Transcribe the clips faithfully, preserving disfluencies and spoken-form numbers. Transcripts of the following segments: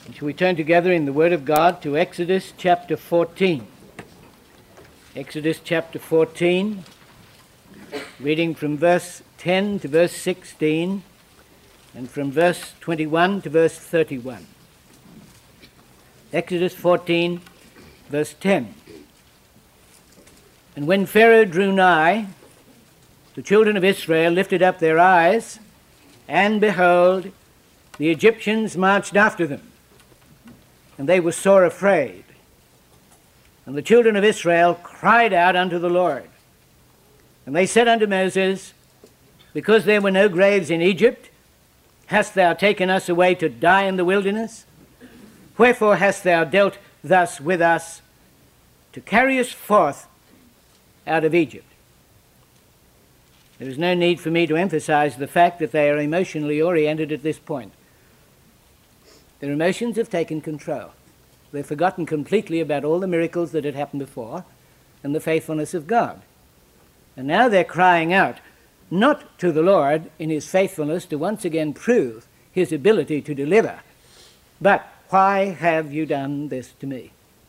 Shall we turn together in the Word of God to Exodus chapter fourteen? Exodus chapter fourteen, reading from verse ten to verse sixteen, and from verse twenty-one to verse thirty-one. Exodus fourteen, verse ten. And when Pharaoh drew nigh, the children of Israel lifted up their eyes, and behold, the Egyptians marched after them. And they were sore afraid. And the children of Israel cried out unto the Lord. And they said unto Moses, Because there were no graves in Egypt, hast thou taken us away to die in the wilderness? Wherefore hast thou dealt thus with us, to carry us forth out of Egypt? There is no need for me to emphasize the fact that they are emotionally oriented at this point. Their emotions have taken control. They've forgotten completely about all the miracles that had happened before and the faithfulness of God. And now they're crying out, not to the Lord in his faithfulness to once again prove his ability to deliver, but why have you done this to me?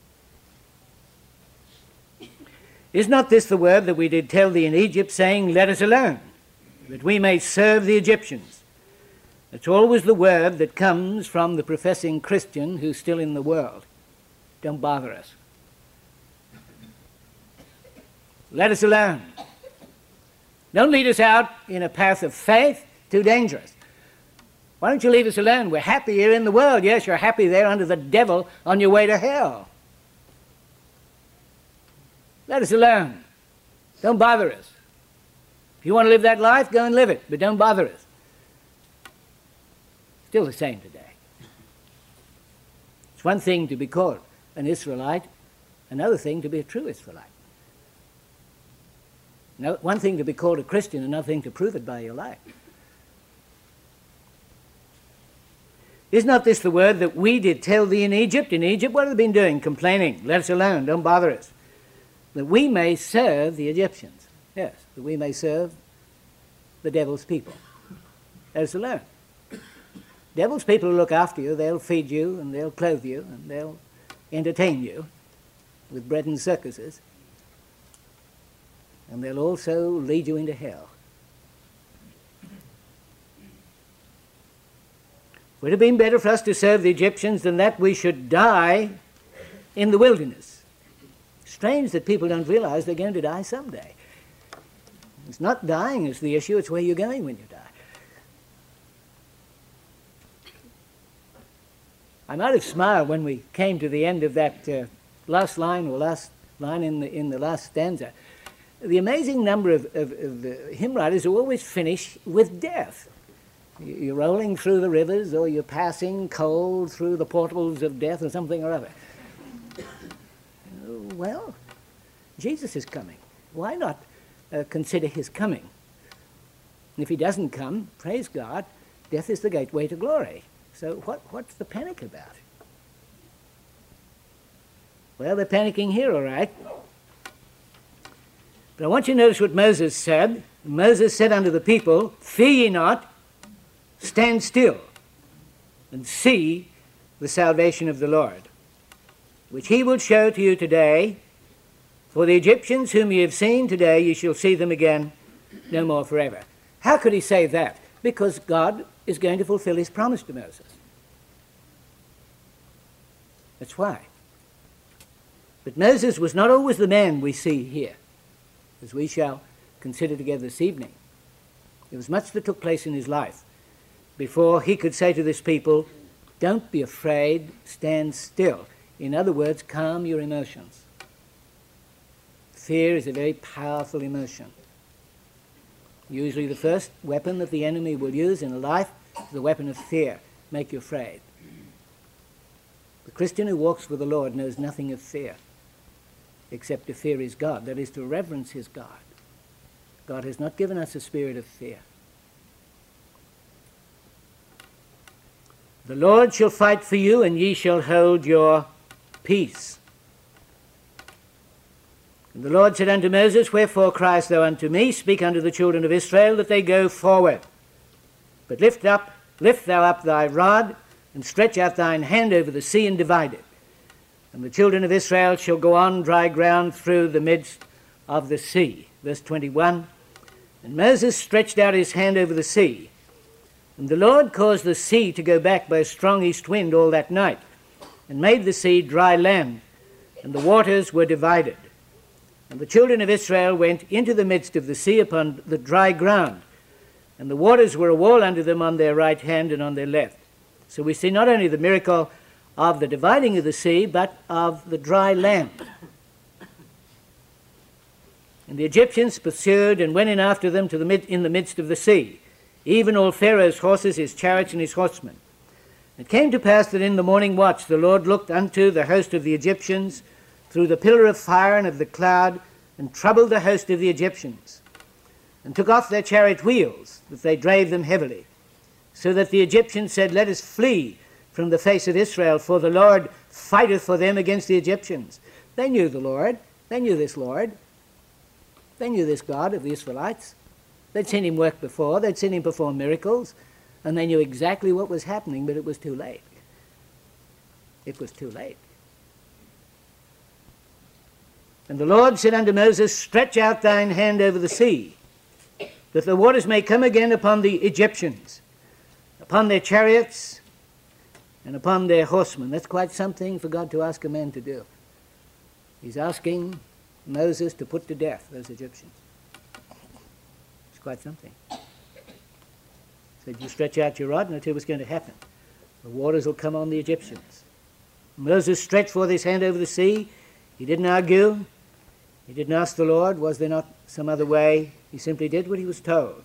Is not this the word that we did tell thee in Egypt, saying, Let us alone, that we may serve the Egyptians? It's always the word that comes from the professing Christian who's still in the world. Don't bother us. Let us alone. Don't lead us out in a path of faith. Too dangerous. Why don't you leave us alone? We're happy here in the world. Yes, you're happy there under the devil on your way to hell. Let us alone. Don't bother us. If you want to live that life, go and live it, but don't bother us. Still the same today. It's one thing to be called an Israelite, another thing to be a true Israelite. No, one thing to be called a Christian, another thing to prove it by your life. Is not this the word that we did tell thee in Egypt? In Egypt, what have they been doing? Complaining. Let us alone, don't bother us. That we may serve the Egyptians. Yes, that we may serve the devil's people. Let us alone. Devil's people will look after you, they'll feed you, and they'll clothe you, and they'll entertain you with bread and circuses. And they'll also lead you into hell. Would it have been better for us to serve the Egyptians than that we should die in the wilderness? Strange that people don't realize they're going to die someday. It's not dying is the issue, it's where you're going when you die. I might have smiled when we came to the end of that uh, last line, or last line in the, in the last stanza. The amazing number of, of, of uh, hymn writers who always finish with death. You're rolling through the rivers, or you're passing cold through the portals of death, or something or other. Well, Jesus is coming. Why not uh, consider his coming? And if he doesn't come, praise God, death is the gateway to glory. So what, what's the panic about? Well, they're panicking here, all right. But I want you to notice what Moses said. Moses said unto the people, Fear ye not, stand still, and see the salvation of the Lord, which he will show to you today. For the Egyptians whom ye have seen today, ye shall see them again no more forever. How could he say that? Because God is going to fulfill his promise to Moses. That's why. But Moses was not always the man we see here, as we shall consider together this evening. There was much that took place in his life before he could say to this people, don't be afraid, stand still. In other words, calm your emotions. Fear is a very powerful emotion. Usually the first weapon that the enemy will use in a life is the weapon of fear, make you afraid. The Christian who walks with the Lord knows nothing of fear, except to fear his God, that is, to reverence his God. God has not given us a spirit of fear. The Lord shall fight for you, and ye shall hold your peace. And the Lord said unto Moses, Wherefore criest thou unto me? Speak unto the children of Israel that they go forward. But lift up, lift thou up thy rod, and stretch out thine hand over the sea and divide it. And the children of Israel shall go on dry ground through the midst of the sea. Verse twenty-one, and Moses stretched out his hand over the sea, and the Lord caused the sea to go back by a strong east wind all that night, and made the sea dry land, and the waters were divided. And the children of Israel went into the midst of the sea upon the dry ground, and the waters were a wall under them on their right hand and on their left. So we see not only the miracle of the dividing of the sea, but of the dry land. And the Egyptians pursued and went in after them to the mid, in the midst of the sea, even all Pharaoh's horses, his chariots, and his horsemen. It came to pass that in the morning watch the Lord looked unto the host of the Egyptians through the pillar of fire and of the cloud, and troubled the host of the Egyptians, and took off their chariot wheels, that they drave them heavily. So that the Egyptians said, Let us flee from the face of Israel, for the Lord fighteth for them against the Egyptians. They knew the Lord. They knew this Lord. They knew this God of the Israelites. They'd seen him work before. They'd seen him perform miracles. And they knew exactly what was happening, but it was too late. It was too late. And the Lord said unto Moses, Stretch out thine hand over the sea, that the waters may come again upon the Egyptians, upon their chariots, and upon their horsemen. That's quite something for God to ask a man to do. He's asking Moses to put to death those Egyptians. It's quite something. He said, you stretch out your rod and I'll tell you what's going to happen. The waters will come on the Egyptians. Moses stretched forth his hand over the sea. He didn't argue. He didn't ask the Lord, was there not some other way? He simply did what he was told.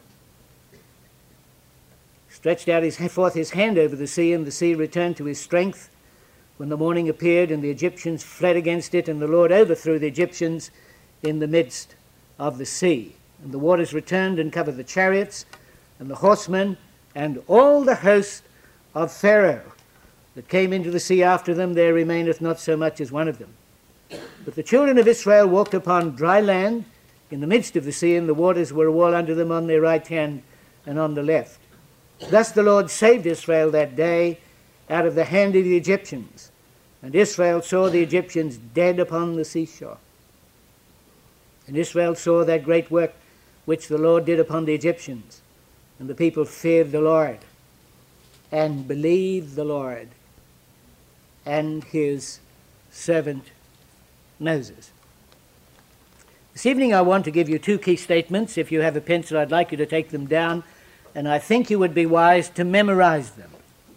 Stretched out his, forth his hand over the sea, and the sea returned to his strength. When the morning appeared, and the Egyptians fled against it, and the Lord overthrew the Egyptians in the midst of the sea. And the waters returned and covered the chariots, and the horsemen, and all the host of Pharaoh that came into the sea after them. There remaineth not so much as one of them. But the children of Israel walked upon dry land in the midst of the sea, and the waters were a wall under them on their right hand and on the left. Thus the Lord saved Israel that day out of the hand of the Egyptians. And Israel saw the Egyptians dead upon the seashore. And Israel saw that great work which the Lord did upon the Egyptians. And the people feared the Lord, and believed the Lord and his servant Moses. This evening I want to give you two key statements. If you have a pencil, I'd like you to take them down, and I think you would be wise to memorize them.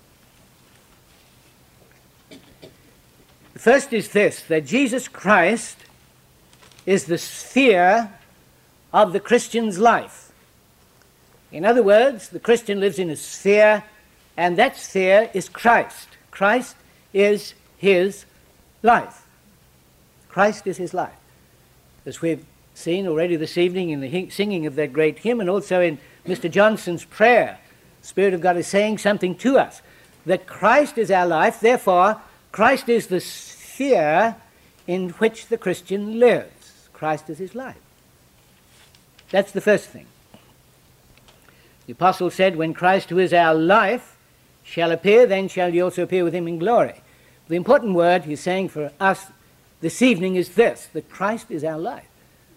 The first is this, that Jesus Christ is the sphere of the Christian's life. In other words, the Christian lives in a sphere, and that sphere is Christ. Christ is his life. Christ is his life. As we've seen already this evening in the singing of that great hymn, and also in Mister Johnson's prayer, the Spirit of God is saying something to us, that Christ is our life, therefore Christ is the sphere in which the Christian lives. Christ is his life. That's the first thing. The apostle said, when Christ, who is our life, shall appear, then shall ye also appear with him in glory. The important word he's saying for us this evening is this, that Christ is our life.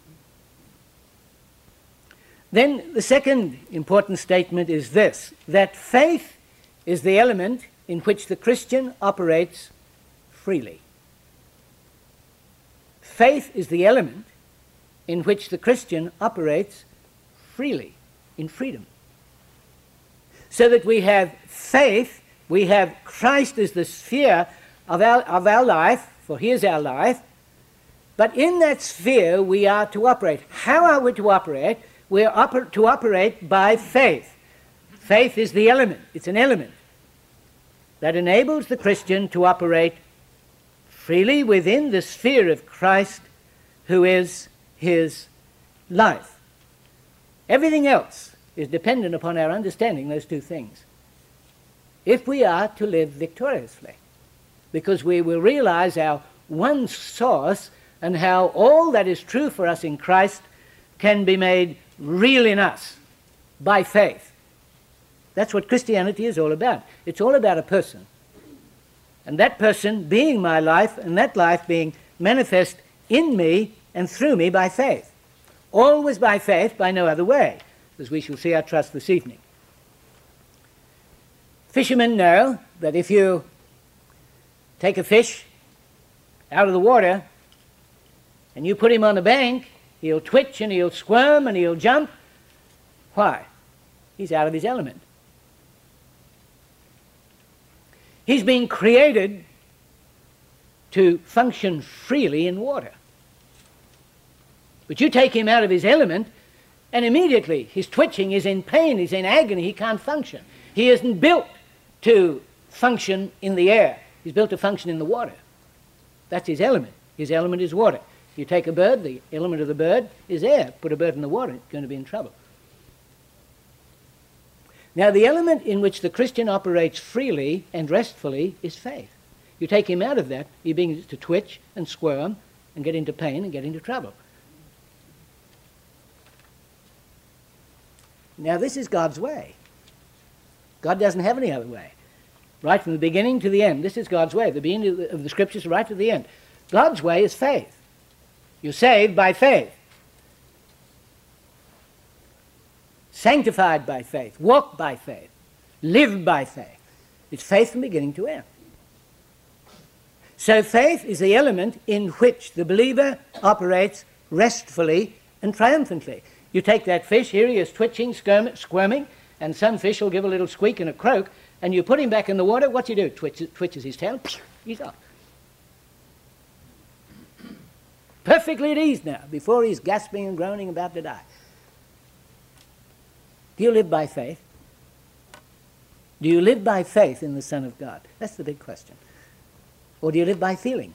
Then the second important statement is this, that faith is the element in which the Christian operates freely. Faith is the element in which the Christian operates freely, in freedom. So that we have faith, we have Christ as the sphere of our, of our life, for he is our life, but in that sphere we are to operate. How are we to operate? We are oper- to operate by faith. Faith is the element, it's an element that enables the Christian to operate freely within the sphere of Christ, who is his life. Everything else is dependent upon our understanding those two things, if we are to live victoriously, because we will realize our one source and how all that is true for us in Christ can be made real in us by faith. That's what Christianity is all about. It's all about a person. and that person being my life, and that life being manifest in me and through me by faith. Always by faith, by no other way, as we shall see, I trust, this evening. Fishermen know that if you take a fish out of the water and you put him on the bank, he'll twitch and he'll squirm and he'll jump. Why? He's out of his element. He's been created to function freely in water. But you take him out of his element, and immediately he's twitching, he's in pain, he's in agony, he can't function. He isn't built to function in the air. He's built to function in the water. That's his element. His element is water. You take a bird, the element of the bird is air. Put a bird in the water, it's going to be in trouble. Now, the element in which the Christian operates freely and restfully is faith. You take him out of that, he begins to twitch and squirm and get into pain and get into trouble. Now, this is God's way. God doesn't have any other way. Right from the beginning to the end, this is God's way. The beginning of the, of the Scriptures right to the end. God's way is faith. You're saved by faith. Sanctified by faith. Walk by faith. Live by faith. It's faith from beginning to end. So faith is the element in which the believer operates restfully and triumphantly. You take that fish, here he is twitching, squirm, squirming, and some fish will give a little squeak and a croak, and you put him back in the water, what do you do? Twitches, twitches his tail, he's off. Perfectly at ease now, before he's gasping and groaning, about to die. Do you live by faith? Do you live by faith in the Son of God? That's the big question. Or do you live by feeling?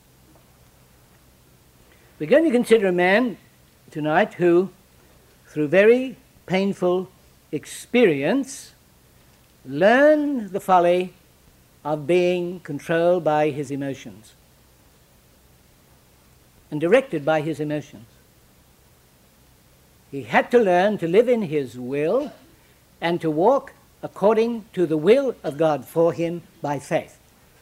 We're going to consider a man tonight who, through very painful experience, learned the folly of being controlled by his emotions and directed by his emotions. He had to learn to live in his will and to walk according to the will of God for him by faith.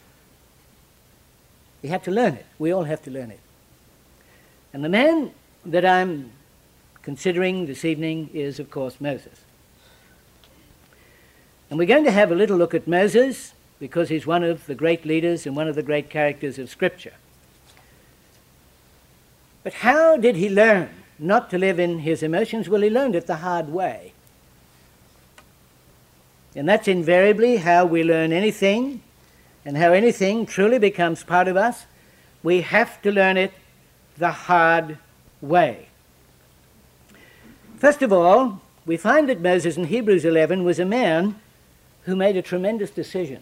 He had to learn it. We all have to learn it. And the man that I'm considering this evening is, of course, Moses. And we're going to have a little look at Moses because he's one of the great leaders and one of the great characters of Scripture. But how did he learn not to live in his emotions? Well, he learned it the hard way. And that's invariably how we learn anything, and how anything truly becomes part of us. We have to learn it the hard way. First of all, we find that Moses in Hebrews eleven was a man who made a tremendous decision.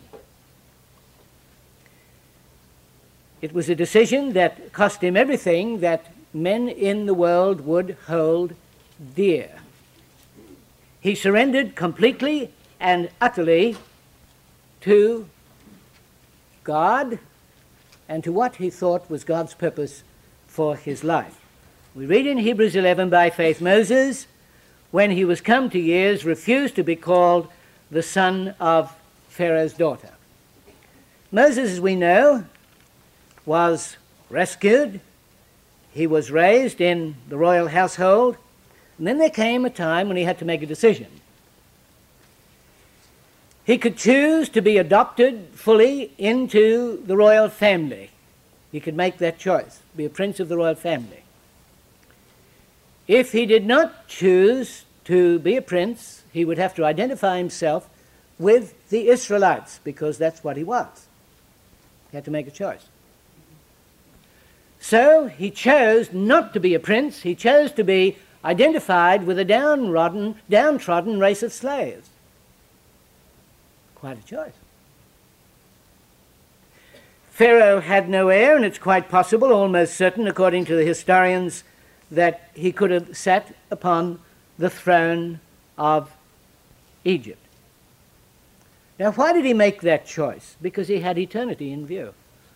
It was a decision that cost him everything that men in the world would hold dear. He surrendered completely and utterly to God and to what he thought was God's purpose for his life. We read in Hebrews eleven, by faith Moses, when he was come to years, refused to be called the son of Pharaoh's daughter. Moses, as we know, was rescued. He was raised in the royal household. And then there came a time when he had to make a decision. He could choose to be adopted fully into the royal family. He could make that choice, be a prince of the royal family. If he did not choose to be a prince, he would have to identify himself with the Israelites, because that's what he was. He had to make a choice. So he chose not to be a prince. He chose to be identified with a downtrodden, downtrodden race of slaves. Quite a choice. Pharaoh had no heir, and it's quite possible, almost certain, according to the historians, that he could have sat upon the throne of Egypt. Now, why did he make that choice? Because he had eternity in view.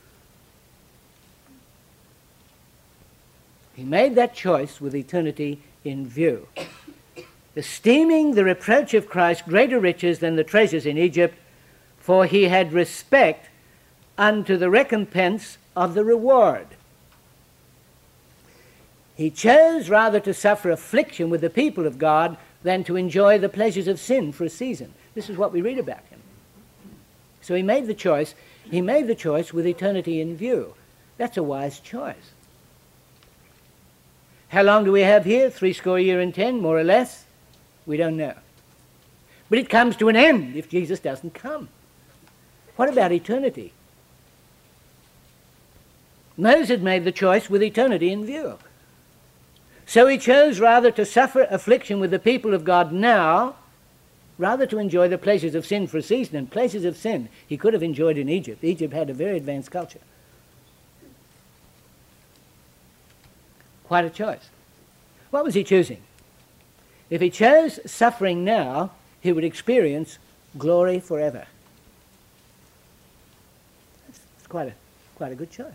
He made that choice with eternity in view, esteeming the reproach of Christ greater riches than the treasures in Egypt, for he had respect unto the recompense of the reward. He chose rather to suffer affliction with the people of God than to enjoy the pleasures of sin for a season. This is what we read about him. So he made the choice. He made the choice with eternity in view. That's a wise choice. How long do we have here? Three score year and ten, more or less? We don't know. But it comes to an end if Jesus doesn't come. What about eternity? Moses made the choice with eternity in view. So he chose rather to suffer affliction with the people of God now, rather to enjoy the pleasures of sin for a season. And pleasures of sin he could have enjoyed in Egypt. Egypt had a very advanced culture. Quite a choice. What was he choosing? If he chose suffering now, he would experience glory forever. That's quite a, quite a good choice.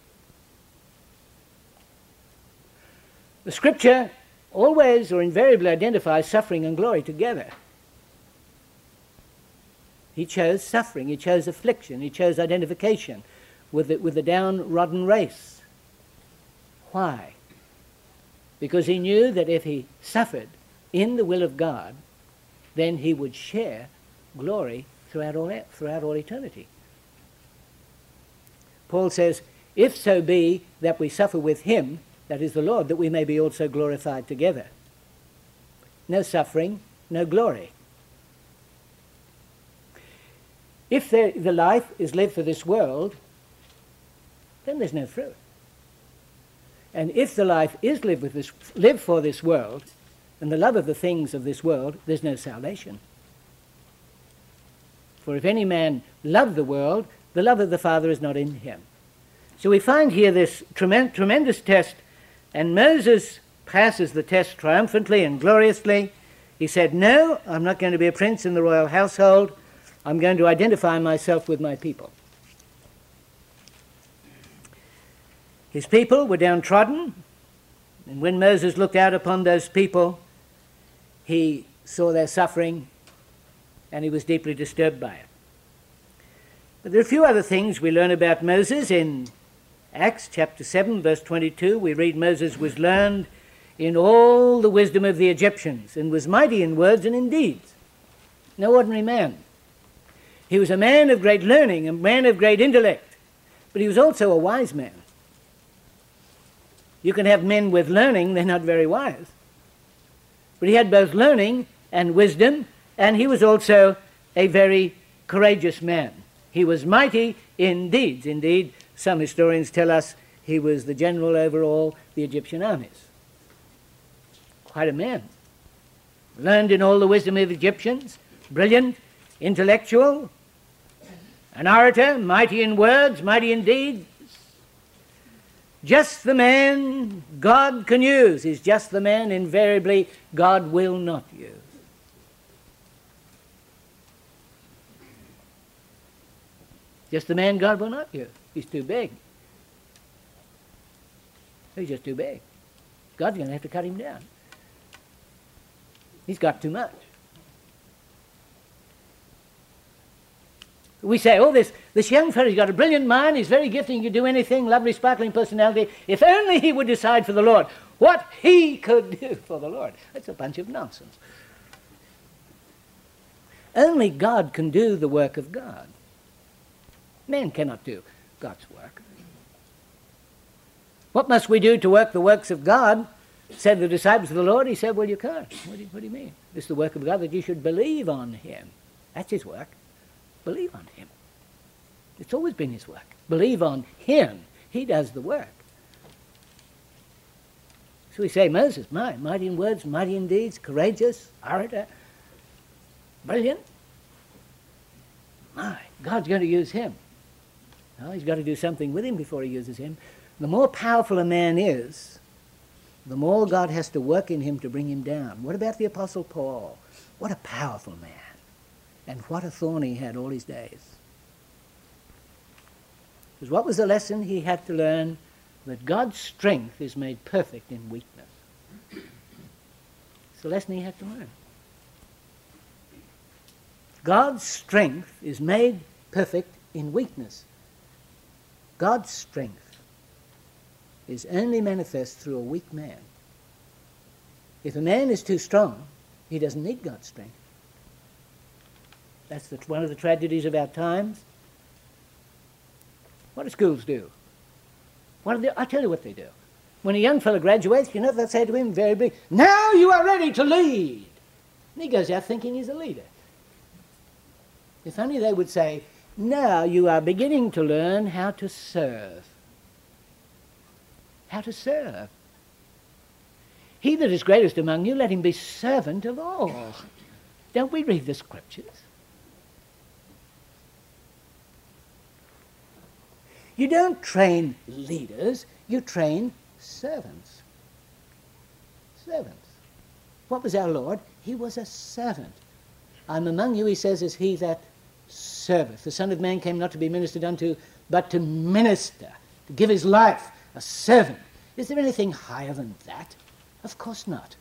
The Scripture always or invariably identifies suffering and glory together. He chose suffering, he chose affliction, he chose identification with the, with the downtrodden race. Why? Because he knew that if he suffered in the will of God, then he would share glory throughout all, throughout all eternity. Paul says, if so be that we suffer with him, that is the Lord, that we may be also glorified together. No suffering, no glory. If the, the life is lived for this world, then there's no fruit. And if the life is lived, with this, lived for this world, and the love of the things of this world, there's no salvation. For if any man love the world, the love of the Father is not in him. So we find here this tremendous, tremendous test, and Moses passes the test triumphantly and gloriously. He said, no, I'm not going to be a prince in the royal household. I'm going to identify myself with my people. His people were downtrodden, and when Moses looked out upon those people, he saw their suffering, and he was deeply disturbed by it. But there are a few other things we learn about Moses. In Acts chapter seven, verse twenty-two, we read Moses was learned in all the wisdom of the Egyptians, and was mighty in words and in deeds. No ordinary man. He was a man of great learning, a man of great intellect, but he was also a wise man. You can have men with learning, they're not very wise. But he had both learning and wisdom, and he was also a very courageous man. He was mighty in deeds. Indeed, some historians tell us he was the general over all the Egyptian armies. Quite a man. Learned in all the wisdom of the Egyptians, brilliant, intellectual, an orator, mighty in words, mighty in deeds. Just the man God can use is just the man invariably God will not use. Just the man God will not use. He's too big. He's just too big. God's going to have to cut him down. He's got too much. We say, oh, this, this young fellow, he's got a brilliant mind, he's very gifted, he can do anything, lovely, sparkling personality. If only he would decide for the Lord what he could do for the Lord. That's a bunch of nonsense. Only God can do the work of God. Man cannot do God's work. What must we do to work the works of God? Said the disciples of the Lord. He said, well, you can't. What do you, what do you mean? It's the work of God that you should believe on him. That's his work. Believe on him. It's always been his work. Believe on him. He does the work. So we say, Moses, my, mighty in words, mighty in deeds, courageous, orator, brilliant. My, God's going to use him. Well, he's got to do something with him before he uses him. The more powerful a man is, the more God has to work in him to bring him down. What about the Apostle Paul? What a powerful man. And what a thorn he had all his days. Because what was the lesson he had to learn? That God's strength is made perfect in weakness. It's the lesson he had to learn. God's strength is made perfect in weakness. God's strength is only manifest through a weak man. If a man is too strong, he doesn't need God's strength. That's the, one of the tragedies of our times. What do schools do? What do they, I'll tell you what they do. When a young fellow graduates, you know what they say to him very big? Now you are ready to lead. And he goes out thinking he's a leader. If only they would say, now you are beginning to learn how to serve. How to serve. He that is greatest among you, let him be servant of all. Don't we read the scriptures? You don't train leaders, you train servants. Servants. What was our Lord? He was a servant. I'm among you, he says, as he that serveth. The Son of Man came not to be ministered unto, but to minister, to give his life, a servant. Is there anything higher than that? Of course not.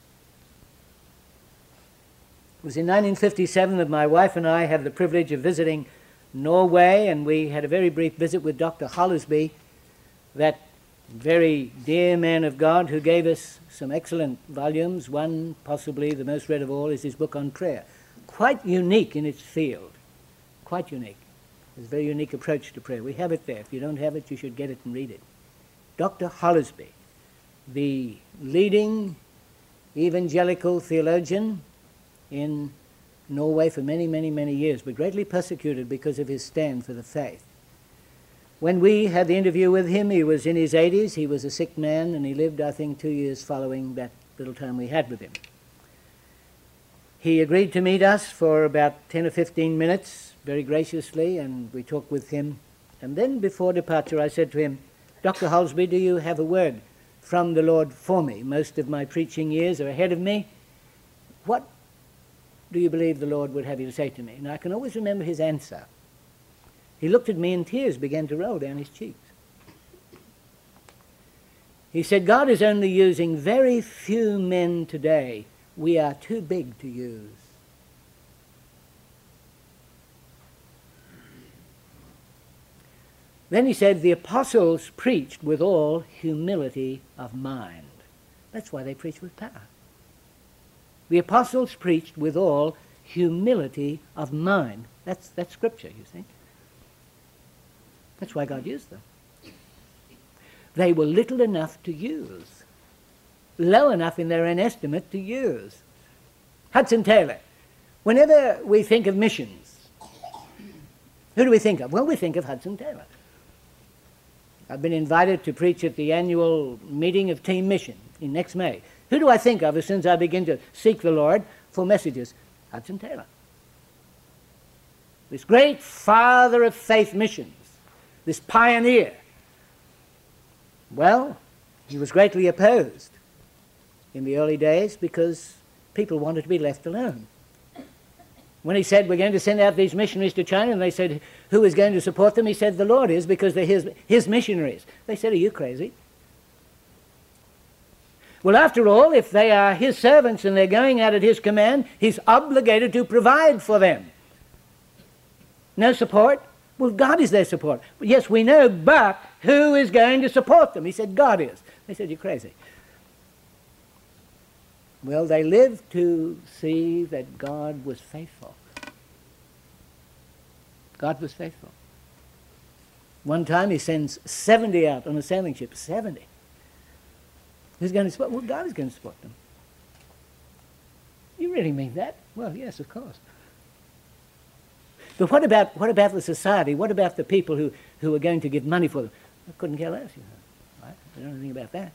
It was in nineteen fifty-seven that my wife and I had the privilege of visiting Norway, and we had a very brief visit with Doctor Hollisby, that very dear man of God who gave us some excellent volumes. One, possibly the most read of all, is his book on prayer. Quite unique in its field. Quite unique. It's a very unique approach to prayer. We have it there. If you don't have it, you should get it and read it. Doctor Hollisby, the leading evangelical theologian in Norway for many, many, many years, but greatly persecuted because of his stand for the faith. When we had the interview with him, he was in his eighties, he was a sick man, and he lived, I think, two years following that little time we had with him. He agreed to meet us for about ten or fifteen minutes, very graciously, and we talked with him. And then before departure, I said to him, Doctor Hollisby, do you have a word from the Lord for me? Most of my preaching years are ahead of me. What do you believe the Lord would have you to say to me? And I can always remember his answer. He looked at me and tears began to roll down his cheeks. He said, God is only using very few men today. We are too big to use. Then he said, the apostles preached with all humility of mind. That's why they preached with power. The apostles preached with all humility of mind. That's, that's scripture, you see. That's why God used them. They were little enough to use, low enough in their own estimate to use. Hudson Taylor. Whenever we think of missions, who do we think of? Well, we think of Hudson Taylor. I've been invited to preach at the annual meeting of Team Mission in next May. Who do I think of as soon as I begin to seek the Lord for messages? Hudson Taylor. This great father of faith missions, this pioneer. Well, he was greatly opposed in the early days because people wanted to be left alone. When he said, we're going to send out these missionaries to China, and they said, who is going to support them? He said, the Lord is, because they're his, his missionaries. They said, are you crazy? Well, after all, if they are his servants and they're going out at his command, he's obligated to provide for them. No support? Well, God is their support. Yes, we know, but who is going to support them? He said, God is. They said, you're crazy. Well, they lived to see that God was faithful. God was faithful. One time he sends seventy out on a sailing ship, seventy. Who's going to support? Well, God is going to support them. You really mean that? Well, yes, of course. But what about, what about the society? What about the people who, who are going to give money for them? I couldn't care less, you know. Right? I don't know anything about that.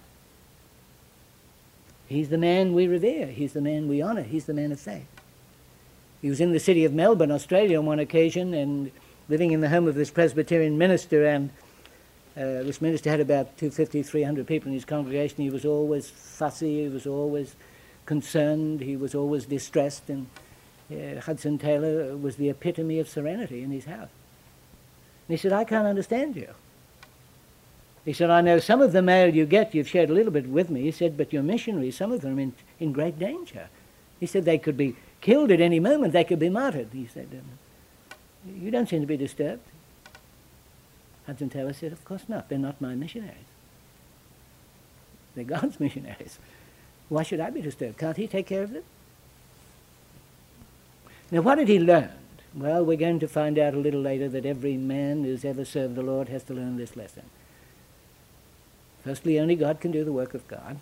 He's the man we revere. He's the man we honour. He's the man of faith. He was in the city of Melbourne, Australia on one occasion, and living in the home of this Presbyterian minister, and uh, this minister had about two hundred fifty, three hundred people in his congregation. He was always fussy. He was always concerned. He was always distressed, and uh, Hudson Taylor was the epitome of serenity in his house. And he said, I can't understand you. He said, I know some of the mail you get, you've shared a little bit with me. He said, but your missionaries, some of them are in, in great danger. He said, they could be killed at any moment. They could be martyred. He said, you don't seem to be disturbed. Hudson Taylor said, of course not. They're not my missionaries. They're God's missionaries. Why should I be disturbed? Can't he take care of them? Now, what had he learned? Well, we're going to find out a little later that every man who's ever served the Lord has to learn this lesson. Firstly, only God can do the work of God.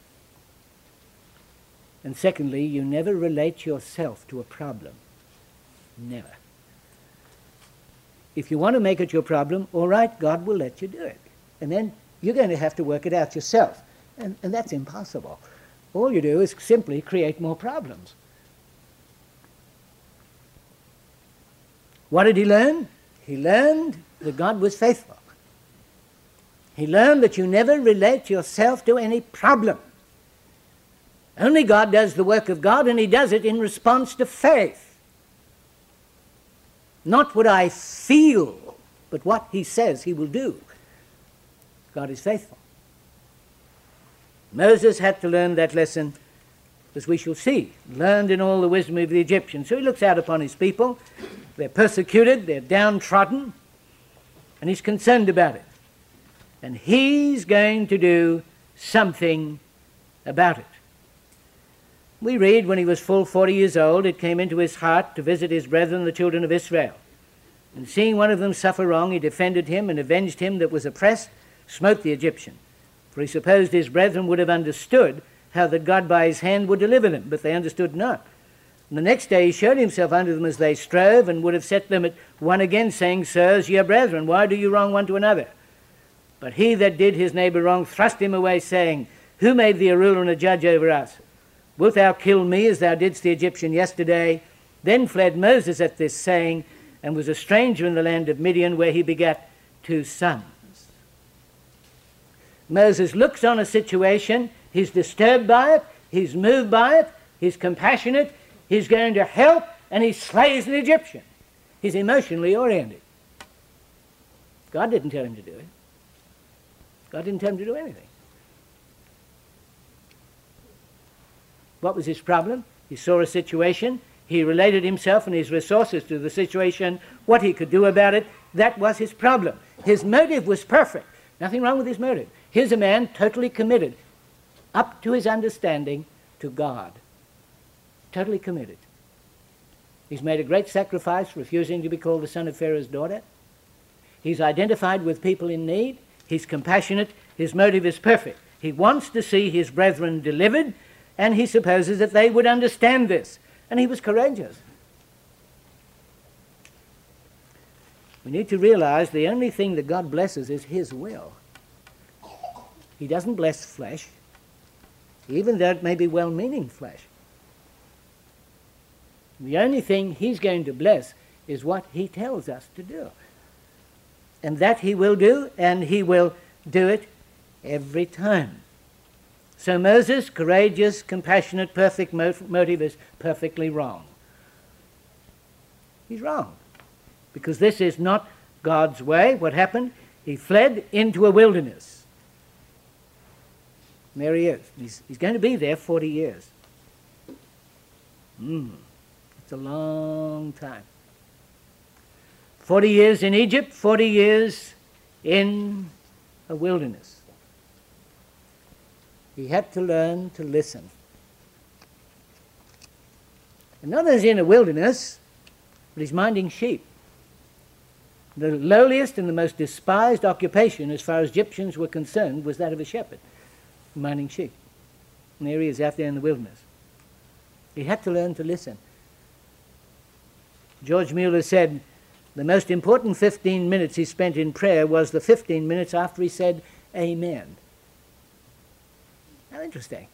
And secondly, you never relate yourself to a problem. Never. If you want to make it your problem, all right, God will let you do it. And then you're going to have to work it out yourself. And, and that's impossible. All you do is simply create more problems. What did he learn? He learned that God was faithful. He learned that you never relate yourself to any problem. Only God does the work of God, and he does it in response to faith. Not what I feel, but what he says he will do. God is faithful. Moses had to learn that lesson, as we shall see, learned in all the wisdom of the Egyptians. So he looks out upon his people. They're persecuted, they're downtrodden, and he's concerned about it. And he's going to do something about it. We read, when he was full forty years old, it came into his heart to visit his brethren, the children of Israel. And seeing one of them suffer wrong, he defended him and avenged him that was oppressed, smote the Egyptian. For he supposed his brethren would have understood how that God by his hand would deliver them, but they understood not. And the next day he showed himself unto them as they strove, and would have set them at one again, saying, Sirs, ye are brethren, why do you wrong one to another? But he that did his neighbour wrong thrust him away, saying, Who made thee a ruler and a judge over us? Wilt thou kill me as thou didst the Egyptian yesterday? Then fled Moses at this saying, and was a stranger in the land of Midian, where he begat two sons. Moses looks on a situation, he's disturbed by it, he's moved by it, he's compassionate, he's going to help, and he slays an Egyptian. He's emotionally oriented. God didn't tell him to do it. God didn't tell him to do anything. What was his problem? He saw a situation, he related himself and his resources to the situation, what he could do about it. That was his problem. His motive was perfect. Nothing wrong with his motive. Here's a man totally committed, up to his understanding, to God. Totally committed. He's made a great sacrifice, refusing to be called the son of Pharaoh's daughter. He's identified with people in need. He's compassionate. His motive is perfect. He wants to see his brethren delivered, and he supposes that they would understand this. And he was courageous. We need to realize the only thing that God blesses is his will. He doesn't bless flesh, even though it may be well-meaning flesh. The only thing he's going to bless is what he tells us to do. And that he will do, and he will do it every time. So Moses, courageous, compassionate, perfect motive, is perfectly wrong. He's wrong. Because this is not God's way. What happened? He fled into a wilderness. And there he is. He's, he's going to be there forty years. Mm, it's a long time. forty years in Egypt, forty years in a wilderness. He had to learn to listen. And not as in a wilderness, but he's minding sheep. The lowliest and the most despised occupation as far as Egyptians were concerned was that of a shepherd, minding sheep. And there he is out there in the wilderness. He had to learn to listen. George Mueller said the most important fifteen minutes he spent in prayer was the fifteen minutes after he said amen. How interesting.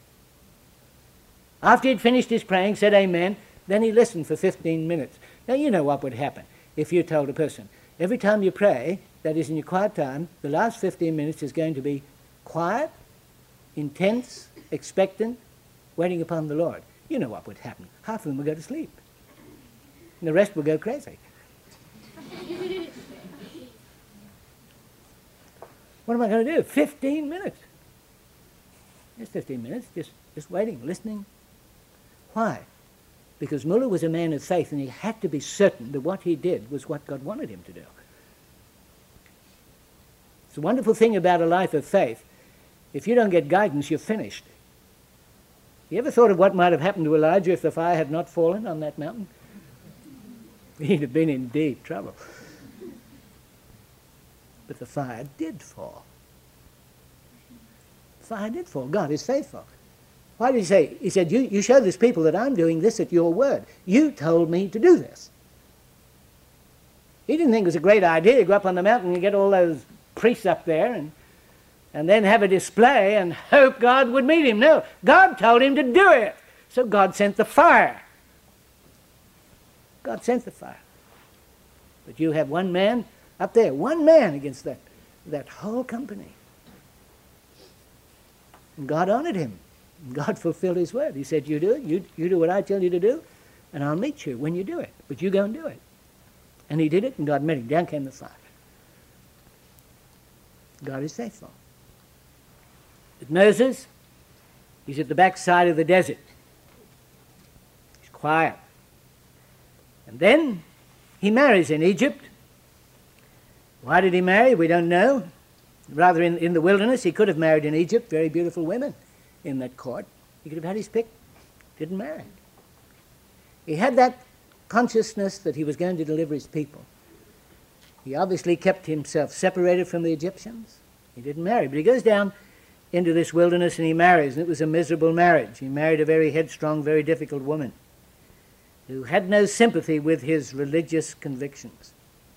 After he'd finished his praying, said amen, then he listened for fifteen minutes. Now you know what would happen if you told a person, every time you pray, that is in your quiet time, the last fifteen minutes is going to be quiet, intense, expectant, waiting upon the Lord. You know what would happen. Half of them would go to sleep. And the rest would go crazy. What am I going to do? fifteen minutes. Just fifteen minutes, just, just waiting, listening. Why? Because Mueller was a man of faith, and he had to be certain that what he did was what God wanted him to do. It's a wonderful thing about a life of faith. If you don't get guidance, you're finished. You ever thought of what might have happened to Elijah if the fire had not fallen on that mountain? He'd have been in deep trouble. But the fire did fall. The fire did fall. God is faithful. Why did he say? He said, you, you show this people that I'm doing this at your word. You told me to do this. He didn't think it was a great idea to go up on the mountain and get all those priests up there and, and then have a display and hope God would meet him. No, God told him to do it. So God sent the fire. God sent the fire. But you have one man up there, one man against that, that whole company. And God honored him. God fulfilled his word. He said, you do it, you, you do what I tell you to do, and I'll meet you when you do it. But you go and do it. And he did it, and God met him. Down came the fire. God is faithful. With Moses, he's at the backside of the desert. He's quiet. And then he marries in Egypt. Why did he marry? We don't know. Rather, in, in the wilderness, he could have married in Egypt, very beautiful women in that court. He could have had his pick. Didn't marry. He had that consciousness that he was going to deliver his people. He obviously kept himself separated from the Egyptians. He didn't marry, but he goes down into this wilderness and he marries, and it was a miserable marriage. He married a very headstrong, very difficult woman who had no sympathy with his religious convictions.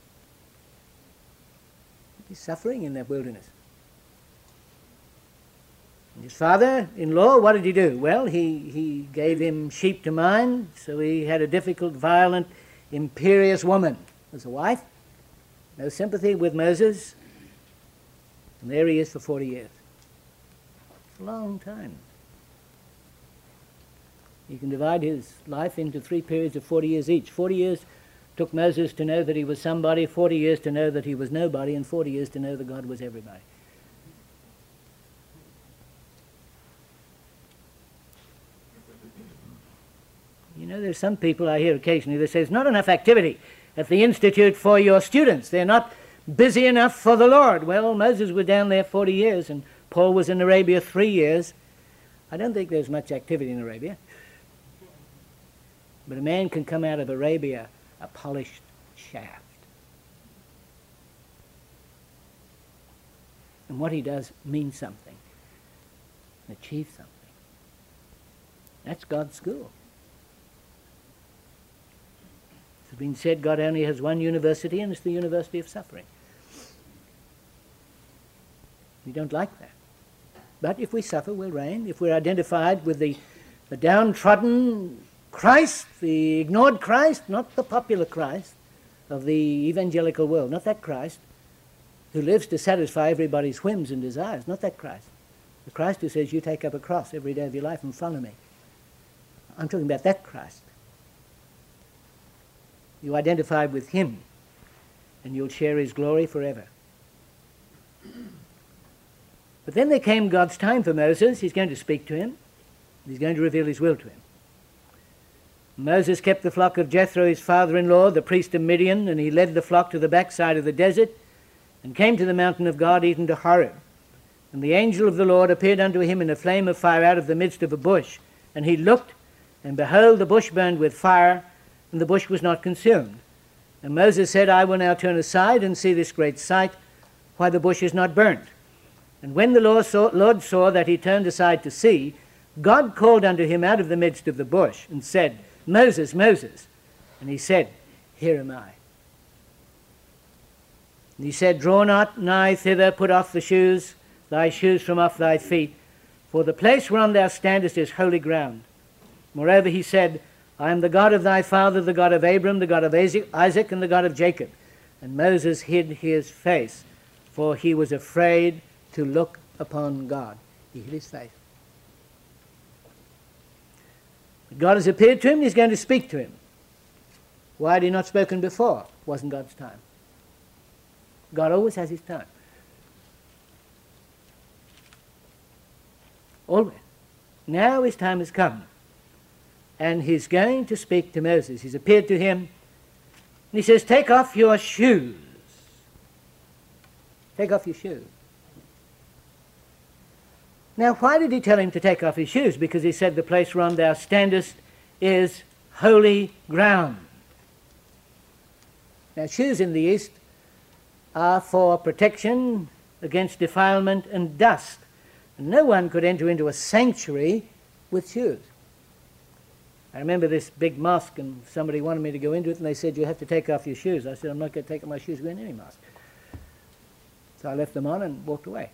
He's suffering in that wilderness. And his father-in-law, what did he do? Well, he, he gave him sheep to mind, so he had a difficult, violent, imperious woman as a wife. No sympathy with Moses. And there he is for forty years. It's a long time. You can divide his life into three periods of forty years each. forty years took Moses to know that he was somebody, forty years to know that he was nobody, and forty years to know that God was everybody. You know, there's some people I hear occasionally that say there's not enough activity at the Institute for your students. They're not busy enough for the Lord. Well, Moses was down there forty years and Paul was in Arabia three years. I don't think there's much activity in Arabia. But a man can come out of Arabia a polished shaft. And what he does means something and achieves something. That's God's school. It's been said God only has one university, and it's the University of Suffering. We don't like that. But if we suffer, we'll reign. If we're identified with the, the downtrodden Christ, the ignored Christ, not the popular Christ of the evangelical world, not that Christ who lives to satisfy everybody's whims and desires, not that Christ. The Christ who says, you take up a cross every day of your life and follow me. I'm talking about that Christ. You identify with him, and you'll share his glory forever. But then there came God's time for Moses. He's going to speak to him. He's going to reveal his will to him. Moses kept the flock of Jethro, his father-in-law, the priest of Midian, and he led the flock to the backside of the desert and came to the mountain of God, even to Horeb. And the angel of the Lord appeared unto him in a flame of fire out of the midst of a bush. And he looked, and behold, the bush burned with fire, and the bush was not consumed. And Moses said, I will now turn aside and see this great sight, why the bush is not burnt. And when the Lord saw, Lord saw that he turned aside to see, God called unto him out of the midst of the bush, and said, Moses, Moses. And he said, Here am I. And he said, Draw not nigh thither, put off the shoes, thy shoes from off thy feet, for the place whereon thou standest is holy ground. Moreover, he said, I am the God of thy father, the God of Abram, the God of Isaac, and the God of Jacob. And Moses hid his face, for he was afraid to look upon God. He hid his face. But God has appeared to him, and he's going to speak to him. Why had he not spoken before? It wasn't God's time. God always has his time. Always. Now his time has come. And he's going to speak to Moses. He's appeared to him. And he says, Take off your shoes. Take off your shoes. Now, why did he tell him to take off his shoes? Because he said, the place whereon thou standest is holy ground. Now, shoes in the East are for protection against defilement and dust. And no one could enter into a sanctuary with shoes. I remember this big mosque, and somebody wanted me to go into it, and they said, you have to take off your shoes. I said, I'm not going to take off my shoes to go in any mosque. So I left them on and walked away.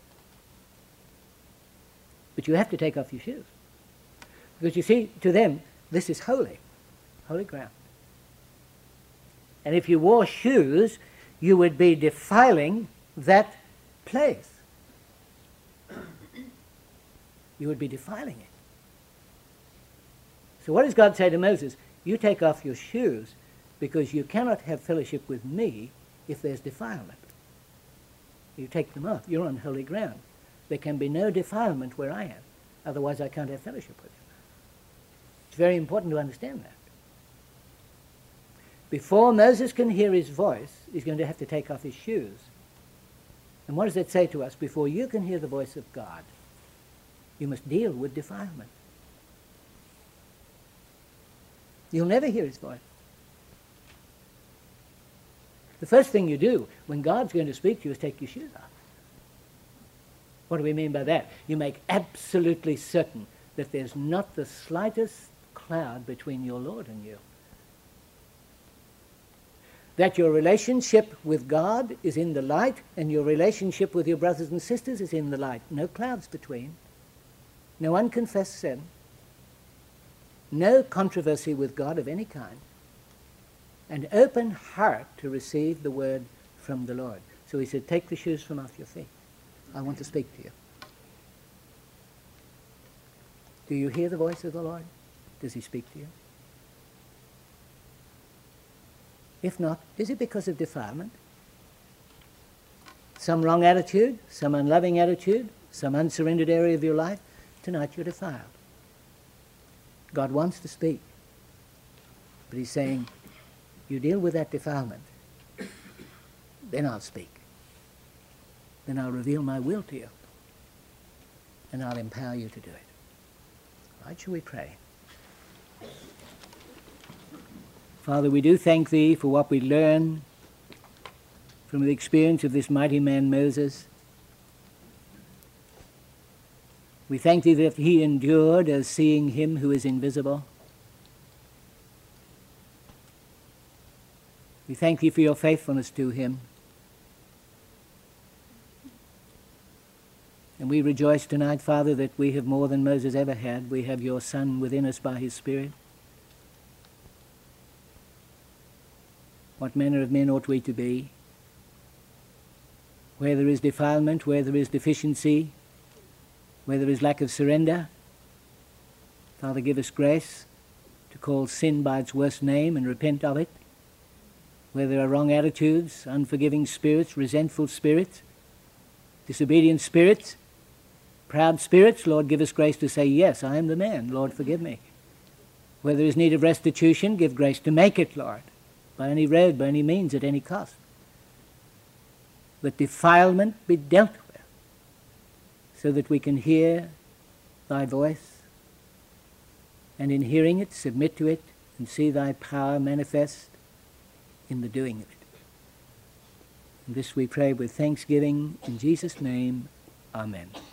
But you have to take off your shoes. Because you see, to them, this is holy, holy ground. And if you wore shoes, you would be defiling that place. You would be defiling it. So what does God say to Moses? You take off your shoes because you cannot have fellowship with me if there's defilement. You take them off. You're on holy ground. There can be no defilement where I am. Otherwise I can't have fellowship with you. It's very important to understand that. Before Moses can hear his voice, he's going to have to take off his shoes. And what does that say to us? Before you can hear the voice of God, you must deal with defilement. You'll never hear his voice. The first thing you do when God's going to speak to you is take your shoes off. What do we mean by that? You make absolutely certain that there's not the slightest cloud between your Lord and you. That your relationship with God is in the light and your relationship with your brothers and sisters is in the light. No clouds between. No unconfessed sin. No controversy with God of any kind. An open heart to receive the word from the Lord. So he said, take the shoes from off your feet. I want to speak to you. Do you hear the voice of the Lord? Does he speak to you? If not, is it because of defilement? Some wrong attitude, some unloving attitude, some unsurrendered area of your life? Tonight you're defiled. God wants to speak. But he's saying, you deal with that defilement, then I'll speak. Then I'll reveal my will to you. And I'll empower you to do it. Right, shall we pray? Father, we do thank thee for what we learn from the experience of this mighty man Moses. We thank thee that he endured as seeing him who is invisible. We thank thee for your faithfulness to him. And we rejoice tonight, Father, that we have more than Moses ever had. We have your Son within us by his Spirit. What manner of men ought we to be? Where there is defilement, where there is deficiency, where there is lack of surrender, Father, give us grace to call sin by its worst name and repent of it. Where there are wrong attitudes, unforgiving spirits, resentful spirits, disobedient spirits, proud spirits, Lord, give us grace to say, yes, I am the man. Lord, forgive me. Where there is need of restitution, give grace to make it, Lord, by any road, by any means, at any cost. Let defilement be dealt with so that we can hear thy voice, and in hearing it, submit to it, and see thy power manifest in the doing of it. And this we pray with thanksgiving in Jesus' name. Amen.